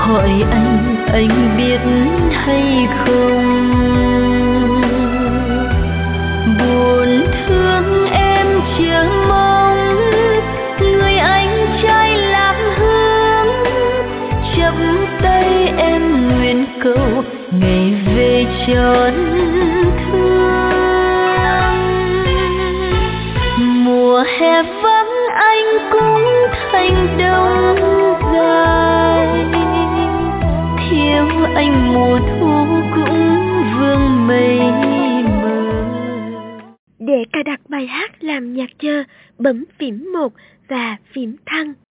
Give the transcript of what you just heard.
hỏi anh biết hay không? Buồn thương em chờ mong người anh trai làm hương, chắp tay em nguyện cầu ngày về trọn thương. Mùa hè vắng anh cũng thành đông dài, thiếu anh mùa thu cũng vương mây mờ. Để cài đặt bài hát làm nhạc chờ, bấm phím 1 và phím thăng.